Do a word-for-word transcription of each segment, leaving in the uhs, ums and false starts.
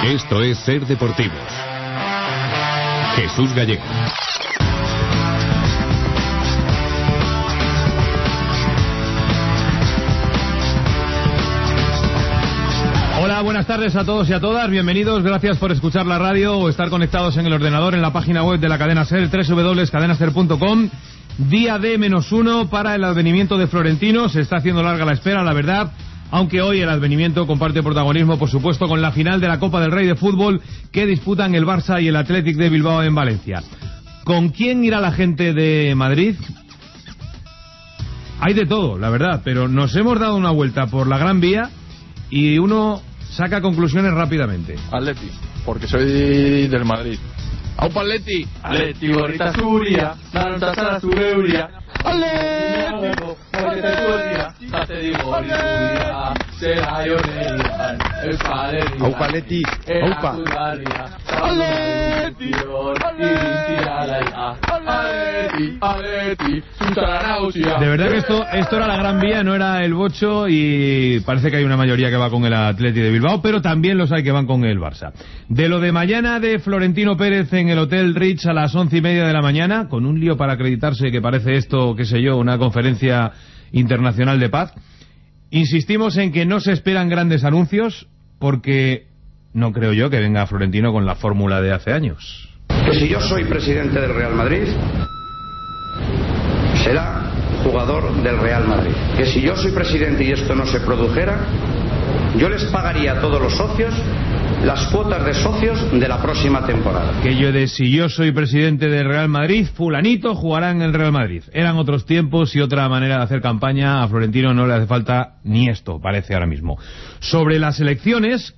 Esto es Ser Deportivos. Jesús Gallego. Hola, buenas tardes a todos y a todas, bienvenidos, gracias por escuchar la radio o estar conectados en el ordenador en la página web de la cadena SER, doble u doble u doble u punto cadena ser punto com. Día D menos uno para el advenimiento de Florentino, se está haciendo larga la espera, la verdad, aunque hoy el advenimiento comparte protagonismo, por supuesto, con la final de la Copa del Rey de Fútbol que disputan el Barça y el Athletic de Bilbao en Valencia. ¿Con quién irá la gente de Madrid? Hay de todo, la verdad, pero nos hemos dado una vuelta por la Gran Vía y uno saca conclusiones rápidamente. Atleti, porque soy del Madrid. ¡Aupa Atleti! Atleti gorrita zuria, nanta zara zure euria. Atleti gorrita zuria, zate digo hori zuria. Zera jonean, euskal herria. ¡Aupa Atleti! ¡Aupa! Atleti iritsia laia. Atleti, Atleti, zutara nagusia. De verdad que esto, esto era la Gran Vía, no era el Bocho, y parece que hay una mayoría que va con el Atleti de Bilbao, pero también los hay que van con el Barça. De lo de mañana de Florentino Pérez en el Hotel Ritz a las once y media de la mañana, con un lío para acreditarse que parece esto, qué sé yo, una conferencia internacional de paz, insistimos en que no se esperan grandes anuncios, porque no creo yo que venga Florentino con la fórmula de hace años. Que si yo soy presidente del Real Madrid, será jugador del Real Madrid. Que si yo soy presidente y esto no se produjera, yo les pagaría a todos los socios las cuotas de socios de la próxima temporada. Que yo de si yo soy presidente del Real Madrid, fulanito jugará en el Real Madrid. Eran otros tiempos y otra manera de hacer campaña. A Florentino no le hace falta ni esto, parece ahora mismo. Sobre las elecciones,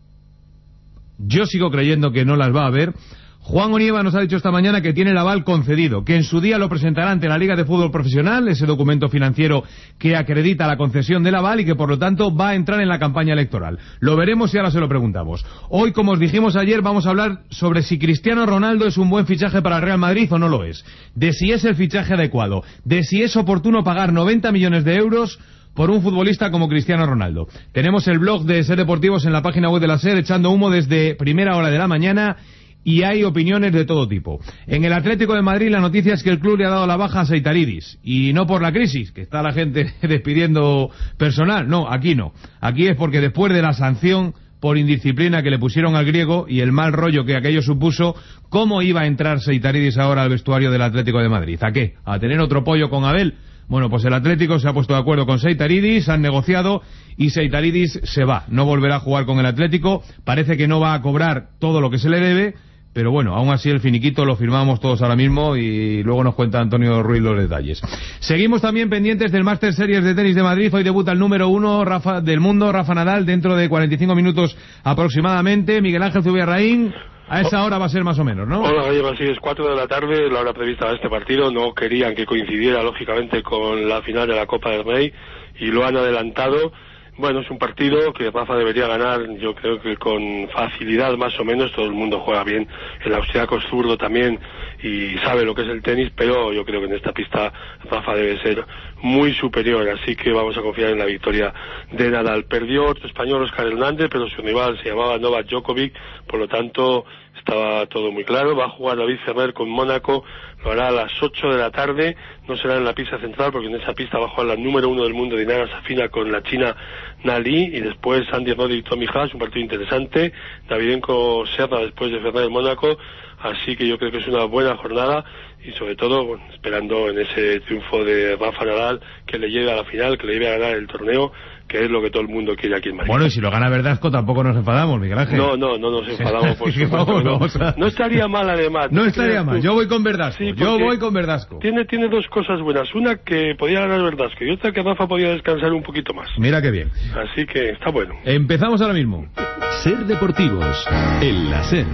yo sigo creyendo que no las va a haber. Juan Onieva nos ha dicho esta mañana que tiene el aval concedido, que en su día lo presentará ante la Liga de Fútbol Profesional, ese documento financiero que acredita la concesión del aval y que por lo tanto va a entrar en la campaña electoral. Lo veremos y ahora se lo preguntamos. Hoy, como os dijimos ayer, vamos a hablar sobre si Cristiano Ronaldo es un buen fichaje para el Real Madrid o no lo es, de si es el fichaje adecuado, de si es oportuno pagar noventa millones de euros por un futbolista como Cristiano Ronaldo. Tenemos el blog de Ser Deportivos en la página web de la SER echando humo desde primera hora de la mañana y hay opiniones de todo tipo. En el Atlético de Madrid la noticia es que el club le ha dado la baja a Seitaridis, y no por la crisis, que está la gente despidiendo personal, no, aquí no. Aquí es porque después de la sanción por indisciplina que le pusieron al griego y el mal rollo que aquello supuso, ¿cómo iba a entrar Seitaridis ahora al vestuario del Atlético de Madrid? ¿A qué? ¿A tener otro pollo con Abel? Bueno, pues el Atlético se ha puesto de acuerdo con Seitaridis, han negociado y Seitaridis se va. No volverá a jugar con el Atlético, parece que no va a cobrar todo lo que se le debe, pero bueno, aún así el finiquito lo firmamos todos ahora mismo y luego nos cuenta Antonio Ruiz los detalles. Seguimos también pendientes del Master Series de tenis de Madrid. Hoy debuta el número uno Rafa, del mundo, Rafa Nadal, dentro de cuarenta y cinco minutos aproximadamente. Miguel Ángel Zubiarraín, a esa hora va a ser más o menos, ¿no? Hola, Gallego, así es, cuatro de la tarde, la hora prevista de este partido. No querían que coincidiera, lógicamente, con la final de la Copa del Rey y lo han adelantado. Bueno, es un partido que Rafa debería ganar, yo creo que con facilidad más o menos. Todo el mundo juega bien, el austriaco es zurdo también y sabe lo que es el tenis, pero yo creo que en esta pista Rafa debe ser muy superior, así que vamos a confiar en la victoria de Nadal. Perdió otro español, Óscar Hernández, pero su rival se llamaba Novak Djokovic, por lo tanto estaba todo muy claro. Va a jugar David Ferrer con Mónaco, lo hará a las ocho de la tarde, no será en la pista central porque en esa pista va a jugar la número uno del mundo, Dinara Safina, con la china Nali, y después Andy Roddick, Tommy Haas, un partido interesante, Davidenko Serra después de Ferrer en Mónaco, así que yo creo que es una buena jornada y sobre todo bueno, esperando en ese triunfo de Rafa Nadal que le lleve a la final, que le lleve a ganar el torneo, que es lo que todo el mundo quiere aquí en Madrid. Bueno, y si lo gana Verdasco tampoco nos enfadamos, Miguel Ángel. No, no, no nos enfadamos, por supuesto. No, a... no estaría mal, además. No estaría mal, yo voy con Verdasco, sí, yo voy con Verdasco. Tiene, tiene dos cosas buenas, una que podía ganar Verdasco y otra que Rafa podía descansar un poquito más. Mira qué bien. Así que está bueno. Empezamos ahora mismo. Ser Deportivos, en la SER.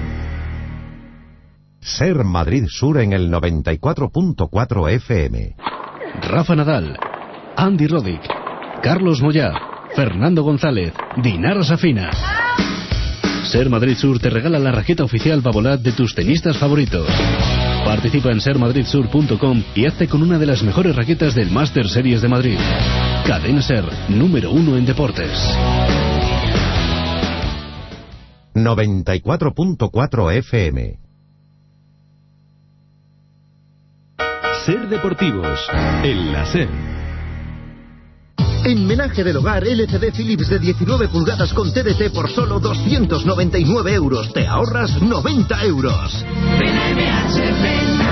Ser Madrid Sur en el noventa y cuatro punto cuatro F M. Rafa Nadal, Andy Roddick, Carlos Moyá, Fernando González, Dinara Safina. Ser Madrid Sur te regala la raqueta oficial Babolat de tus tenistas favoritos. Participa en ser madrid sur punto com y hazte con una de las mejores raquetas del Master Series de Madrid. Cadena Ser, número uno en deportes. noventa y cuatro punto cuatro F M. Ser Deportivos, en la SER. En Menaje del Hogar, L C D Philips de diecinueve pulgadas con T D T por solo doscientos noventa y nueve euros. Te ahorras noventa euros. Ven a M H, ven.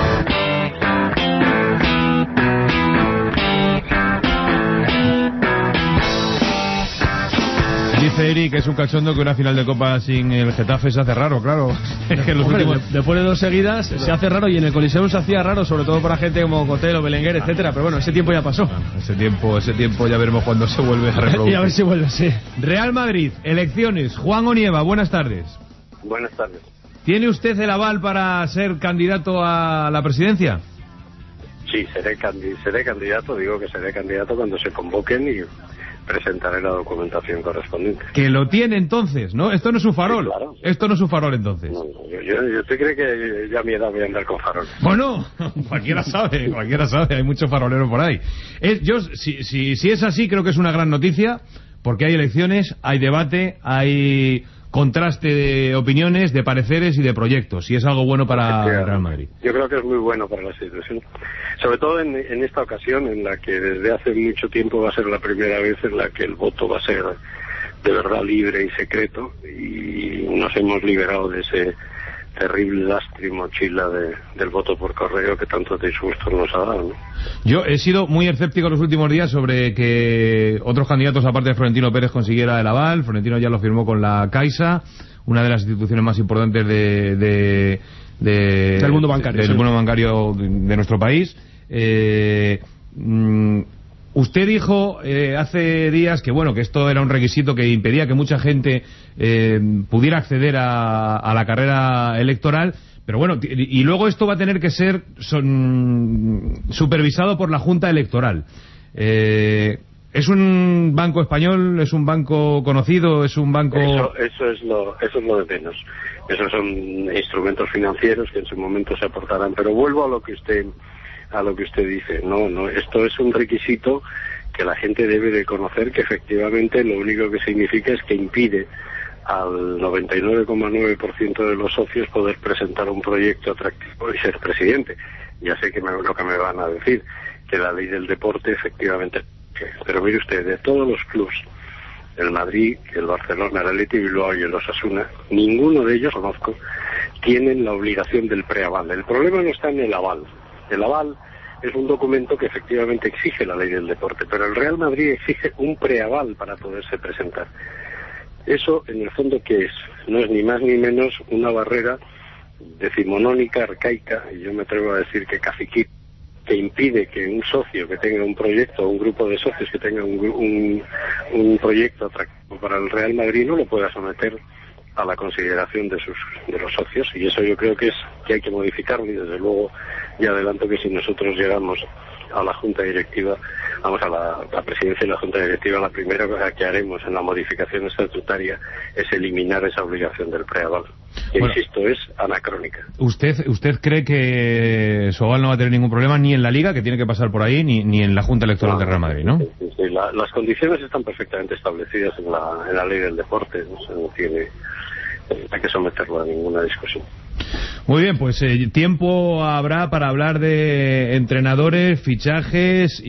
Dice Eric que es un cachondo que una final de Copa sin el Getafe se hace raro, claro. Es que los Hombre, últimos... después de dos seguidas se hace raro, y en el Coliseum se hacía raro, sobre todo para gente como Cotelo, Belenguer, etcétera. Pero bueno, ese tiempo ya pasó. Ah, ese tiempo, ese tiempo ya veremos cuando se vuelve a reproducir. Y a ver si vuelve, sí. Real Madrid, elecciones. Juan Onieva, buenas tardes. Buenas tardes. ¿Tiene usted el aval para ser candidato a la presidencia? Sí, seré, candi seré candidato, digo que seré candidato cuando se convoquen y presentaré la documentación correspondiente. Que lo tiene entonces, ¿no? Esto no es un farol. Sí, claro. Esto no es un farol entonces. No, no, yo, yo, yo te creo que ya a mi edad voy a andar con faroles. Bueno, cualquiera sabe, cualquiera sabe, hay muchos faroleros por ahí. Es, yo, si, si, si es así, creo que es una gran noticia, porque hay elecciones, hay debate, hay contraste de opiniones, de pareceres y de proyectos, y es algo bueno para el Real Madrid. Yo creo que es muy bueno para la institución, sobre todo en, en esta ocasión en la que desde hace mucho tiempo va a ser la primera vez en la que el voto va a ser de verdad libre y secreto, y nos hemos liberado de ese terrible lastre y mochila de, del voto por correo que tanto disgustos nos ha dado, ¿no? Yo he sido muy escéptico los últimos días sobre que otros candidatos aparte de Florentino Pérez consiguiera el aval. Florentino ya lo firmó con la Caixa, una de las instituciones más importantes de, de, de del mundo bancario, del sí. mundo bancario de, de nuestro país. Eh, mmm, Usted dijo eh, hace días que bueno que esto era un requisito que impedía que mucha gente eh, pudiera acceder a, a la carrera electoral, pero bueno, y, y luego esto va a tener que ser son, supervisado por la Junta Electoral. Eh, ¿Es un banco español? ¿Es un banco conocido? ¿Es un banco...? Eso, eso, es lo, eso es lo de menos. Esos son instrumentos financieros que en su momento se aportarán, pero vuelvo a lo que usted... a lo que usted dice. No, no, esto es un requisito que la gente debe de conocer, que efectivamente lo único que significa es que impide al noventa y nueve coma nueve por ciento de los socios poder presentar un proyecto atractivo y ser presidente. Ya sé que me, lo que me van a decir, que la ley del deporte efectivamente... Pero mire usted, de todos los clubes, el Madrid, el Barcelona, el Athletic Bilbao y el Osasuna, ninguno de ellos, conozco, tienen la obligación del preaval. El problema no está en el aval. El aval es un documento que efectivamente exige la ley del deporte, pero el Real Madrid exige un preaval para poderse presentar. Eso, en el fondo, ¿qué es? No es ni más ni menos una barrera decimonónica, arcaica, y yo me atrevo a decir que caciquí, que impide que un socio que tenga un proyecto, o un grupo de socios que tenga un, un, un proyecto atractivo para el Real Madrid no lo pueda someter a la consideración de sus de los socios, y eso yo creo que es que hay que modificarlo, y desde luego ya adelanto que si nosotros llegamos a la Junta Directiva, vamos a la, la presidencia y la Junta Directiva, la primera cosa que haremos en la modificación estatutaria es eliminar esa obligación del preaval, que bueno, insisto, es anacrónica. ¿Usted usted cree que su aval no va a tener ningún problema ni en la Liga, que tiene que pasar por ahí, ni, ni en la Junta Electoral no, de Real Madrid, ¿no? Sí, sí, la, las condiciones están perfectamente establecidas en la, en la ley del deporte, no se no tiene hay que someterlo a ninguna discusión. Muy bien, pues eh, tiempo habrá para hablar de entrenadores, fichajes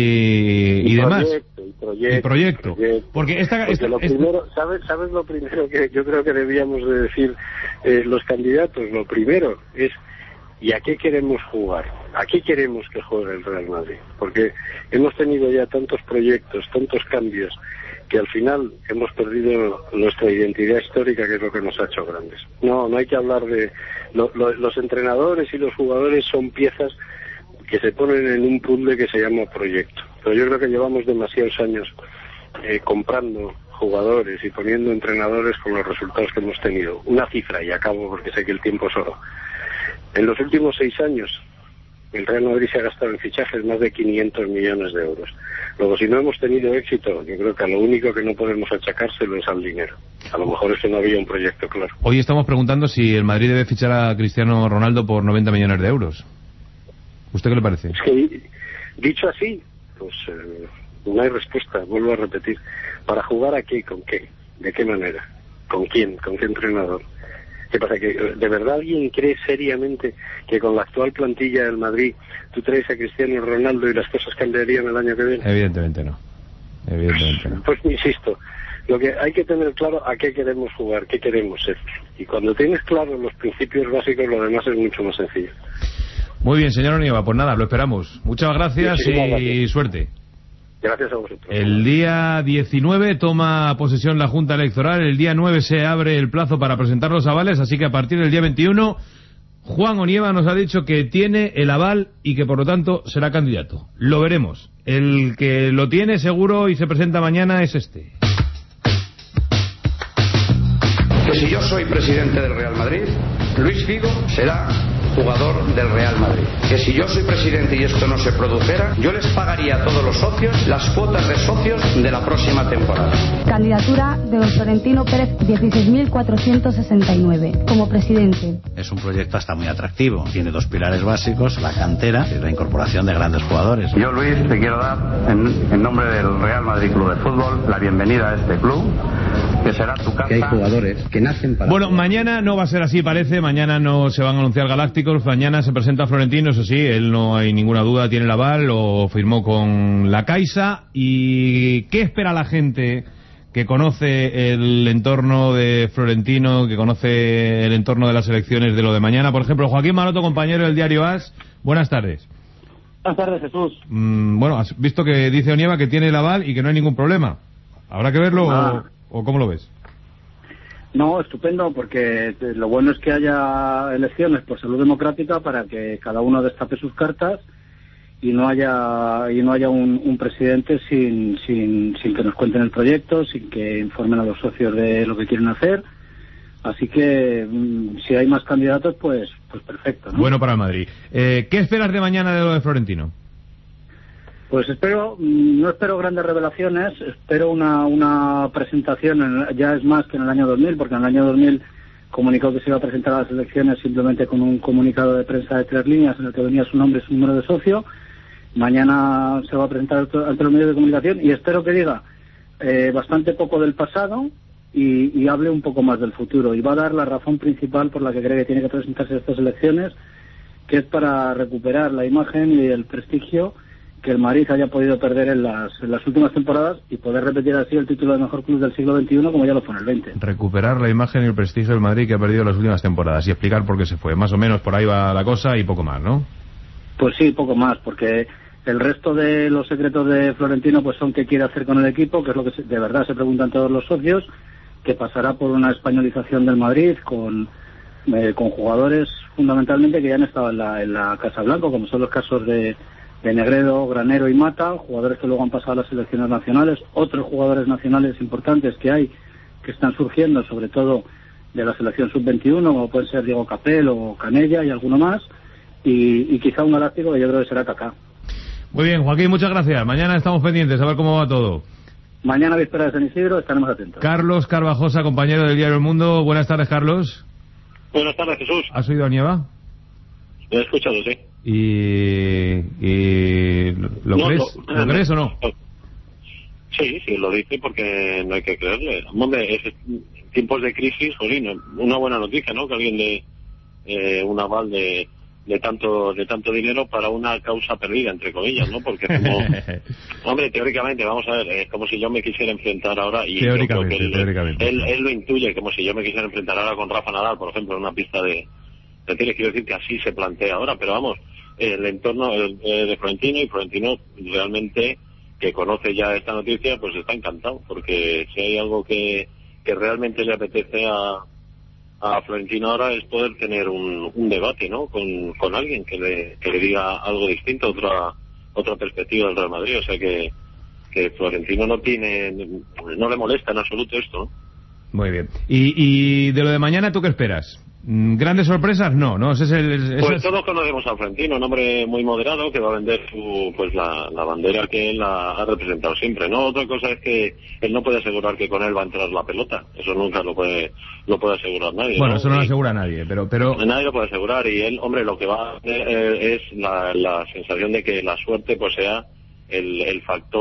y, y, y demás. Proyecto, y proyecto, y proyecto. proyecto. Porque esta, Porque esta, lo esta... primero, ¿sabes, ¿sabes lo primero que yo creo que debíamos de decir eh, los candidatos? Lo primero es, ¿y a qué queremos jugar? ¿A qué queremos que juegue el Real Madrid? Porque hemos tenido ya tantos proyectos, tantos cambios, que al final hemos perdido nuestra identidad histórica, que es lo que nos ha hecho grandes. No, no hay que hablar de... Lo, lo, los entrenadores y los jugadores son piezas que se ponen en un puzzle que se llama proyecto. Pero yo creo que llevamos demasiados años eh, comprando jugadores y poniendo entrenadores con los resultados que hemos tenido. Una cifra, y acabo porque sé que el tiempo es oro. En los últimos seis años, el Real Madrid se ha gastado en fichajes más de quinientos millones de euros. Luego, si no hemos tenido éxito, yo creo que a lo único que no podemos achacárselo es al dinero. A lo mejor es que no había un proyecto claro. Hoy estamos preguntando si el Madrid debe fichar a Cristiano Ronaldo por noventa millones de euros. ¿Usted qué le parece? Es que, dicho así, pues eh, no hay respuesta, vuelvo a repetir. ¿Para jugar a qué y con qué? ¿De qué manera? ¿Con quién? ¿Con qué entrenador? ¿Qué pasa? ¿Que de verdad alguien cree seriamente que con la actual plantilla del Madrid tú traes a Cristiano Ronaldo y las cosas cambiarían el año que viene? Evidentemente no. Evidentemente no. Pues insisto, lo que hay que tener claro a qué queremos jugar, qué queremos ser. Y cuando tienes claro los principios básicos, lo demás es mucho más sencillo. Muy bien, señor Onieva, pues nada, lo esperamos. Muchas gracias y gracias. Suerte. Gracias a vosotros. El día diecinueve toma posesión la Junta Electoral, el día nueve se abre el plazo para presentar los avales, así que a partir del día veintiuno, Juan Onieva nos ha dicho que tiene el aval y que por lo tanto será candidato. Lo veremos. El que lo tiene seguro y se presenta mañana es este. Que si yo soy presidente del Real Madrid, Luis Figo será jugador del Real Madrid. Que si yo soy presidente y esto no se produjera, yo les pagaría a todos los socios las cuotas de socios de la próxima temporada. Candidatura de don Florentino Pérez, dieciséis mil cuatrocientos sesenta y nueve, como presidente. Es un proyecto hasta muy atractivo. Tiene dos pilares básicos, la cantera y la incorporación de grandes jugadores. Yo, Luis, te quiero dar, en, en nombre del Real Madrid Club de Fútbol, la bienvenida a este club, que será tu casa. Que hay jugadores que nacen para... Bueno, mañana no va a ser así, parece. Mañana no se van a anunciar galácticos. Mañana se presenta Florentino, eso sí, él no hay ninguna duda, tiene el aval, lo firmó con la Caixa. ¿Y qué espera la gente que conoce el entorno de Florentino, que conoce el entorno de las elecciones de lo de mañana? Por ejemplo, Joaquín Maroto, compañero del diario AS, buenas tardes. Buenas tardes, Jesús. Mm, bueno, has visto que dice Onieva que tiene el aval y que no hay ningún problema. ¿Habrá que verlo ah. o, o cómo lo ves? No, estupendo, porque lo bueno es que haya elecciones por salud democrática para que cada uno destape sus cartas y no haya y no haya un, un presidente sin, sin sin que nos cuenten el proyecto, sin que informen a los socios de lo que quieren hacer. Así que mmm, si hay más candidatos, pues pues perfecto, ¿no? Bueno para el Madrid. Eh, ¿Qué esperas de mañana de lo de Florentino? Pues espero, no espero grandes revelaciones, espero una una presentación, en, ya es más que en el año dos mil, porque en el año dos mil comunicó que se iba a presentar a las elecciones simplemente con un comunicado de prensa de tres líneas en el que venía su nombre y su número de socio. Mañana se va a presentar ante los medios de comunicación y espero que diga eh, bastante poco del pasado y, y hable un poco más del futuro. Y va a dar la razón principal por la que cree que tiene que presentarse a estas elecciones, que es para recuperar la imagen y el prestigio que el Madrid haya podido perder en las, en las últimas temporadas y poder repetir así el título de mejor club del siglo veintiuno como ya lo fue en el veinte. Recuperar la imagen y el prestigio del Madrid que ha perdido en las últimas temporadas y explicar por qué se fue. Más o menos por ahí va la cosa y poco más, ¿no? Pues sí, poco más, porque el resto de los secretos de Florentino pues son qué quiere hacer con el equipo, que es lo que se, de verdad se preguntan todos los socios, que pasará por una españolización del Madrid con eh, con jugadores fundamentalmente que ya han estado en la, en la Casa Blanca, como son los casos de de Negredo, Granero y Mata, jugadores que luego han pasado a las selecciones nacionales, otros jugadores nacionales importantes que hay, que están surgiendo, sobre todo de la selección sub veintiuno, como pueden ser Diego Capel o Canella y alguno más, y, y quizá un galáctico que yo creo que será Kaká. Muy bien, Joaquín, muchas gracias. Mañana estamos pendientes a ver cómo va todo. Mañana, víspera de San Isidro, estaremos atentos. Carlos Carvajosa, compañero del diario El Mundo. Buenas tardes, Carlos. Buenas tardes, Jesús. ¿Has oído a Onieva? Lo he escuchado, sí. ¿Y, y lo, no, crees? No, ¿Lo no, crees o no? Sí, sí, lo dice porque no hay que creerle. Hombre, es tiempos de crisis, jolín, una buena noticia, ¿no? Que alguien dé eh, un aval de, de tanto de tanto dinero para una causa perdida, entre comillas, ¿no? Porque como, hombre, teóricamente, vamos a ver, es como si yo me quisiera enfrentar ahora, y yo creo que él, teóricamente. Él, él lo intuye, como si yo me quisiera enfrentar ahora con Rafa Nadal, por ejemplo, en una pista de de tenis. Quiero decir que así se plantea ahora, pero vamos, el entorno el, eh, de Florentino, y Florentino realmente, que conoce ya esta noticia, pues está encantado, porque si hay algo que, que realmente le apetece a, a Florentino ahora es poder tener un, un debate, ¿no? Con, con alguien que le, que le diga algo distinto, otra otra perspectiva del Real Madrid. O sea que, que Florentino no tiene, no le molesta en absoluto esto, ¿no? Muy bien. ¿Y, y de lo de mañana tú qué esperas? ¿Grandes sorpresas? No, no, ese es el... Ese pues es... todos conocemos a Florentino, un hombre muy moderado que va a vender su, pues la, la bandera que él ha, ha representado siempre, ¿no? Otra cosa es que él no puede asegurar que con él va a entrar la pelota, eso nunca lo puede lo puede asegurar nadie. Bueno, ¿no? eso no lo y, asegura nadie, pero... pero... Nadie lo puede asegurar, y él, hombre, lo que va a tener eh, es la, la sensación de que la suerte pues sea el, el factor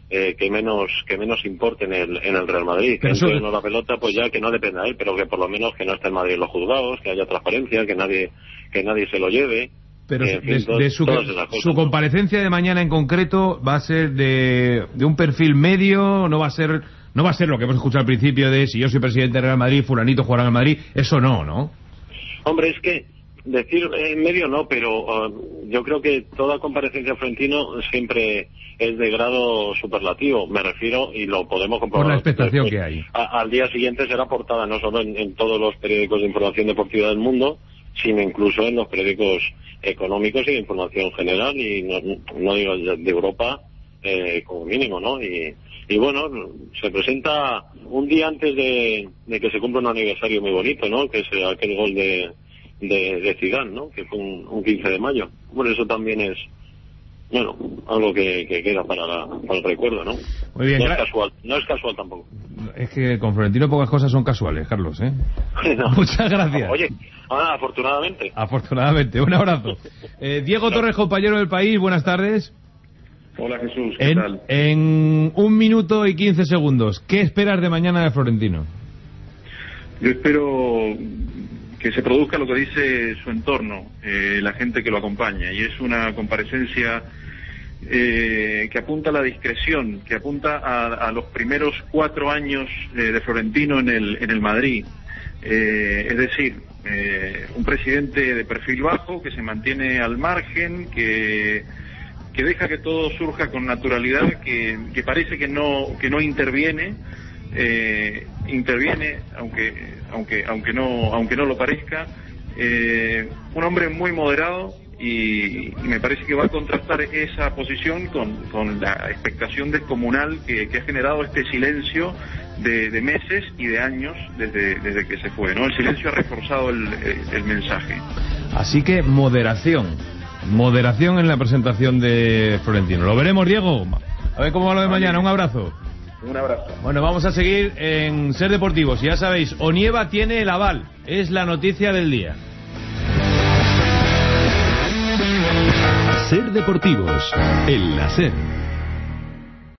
eh, que menos que menos importe en el en el Real Madrid. Que eso... no la pelota, pues ya que no dependa de él, pero que por lo menos que no esté en Madrid en los juzgados, que haya transparencia, que nadie que nadie se lo lleve. Pero eh, de, fin, de su, su comparecencia de mañana en concreto va a ser de, de un perfil medio, no va a ser no va a ser lo que hemos escuchado al principio de si yo soy presidente del Real Madrid, fulanito jugará en el Madrid, eso no, ¿no? Hombre, es que decir en medio no, pero uh, yo creo que toda comparecencia de Florentino siempre es de grado superlativo, me refiero, y lo podemos comprobar. Por la expectación después, que hay. A, al día siguiente será portada no solo en, en todos los periódicos de información deportiva del mundo, sino incluso en los periódicos económicos y de información general, y no, no digo de Europa, eh, como mínimo, ¿no? Y, y bueno, se presenta un día antes de, de que se cumpla un aniversario muy bonito, ¿no? Que es aquel gol de de, de Zidane, ¿no? Que fue un, un quince de mayo. Bueno, eso también es, bueno, algo que, que queda para, la, para el recuerdo, ¿no? Muy bien, no es casual, no es casual tampoco. Es que con Florentino pocas cosas son casuales, Carlos, ¿eh? No. Muchas gracias. Oye, ah, afortunadamente. Afortunadamente, un abrazo. Eh, Diego Torres, compañero del País, buenas tardes. Hola Jesús, ¿qué en, tal? En un minuto y quince segundos, ¿qué esperas de mañana de Florentino? Yo espero que se produzca lo que dice su entorno, eh, la gente que lo acompaña, y es una comparecencia eh, que apunta a la discreción, que apunta a, a los primeros cuatro años eh, de Florentino en el, en el Madrid. Eh, es decir, eh, un presidente de perfil bajo, que se mantiene al margen, que, que deja que todo surja con naturalidad, que, que parece que no, que no interviene, eh, interviene aunque aunque aunque no aunque no lo parezca, eh, un hombre muy moderado, y, y me parece que va a contrastar esa posición con, con la expectación descomunal que, que ha generado este silencio de, de meses y de años desde, desde que se fue, ¿no? El silencio ha reforzado el, el, el mensaje. Así que moderación, moderación en la presentación de Florentino. Lo veremos, Diego. A ver cómo va lo de mañana. Un abrazo. Un abrazo. Bueno, vamos a seguir en Ser Deportivos. Ya sabéis, Onieva tiene el aval. Es la noticia del día. Ser Deportivos, el láser.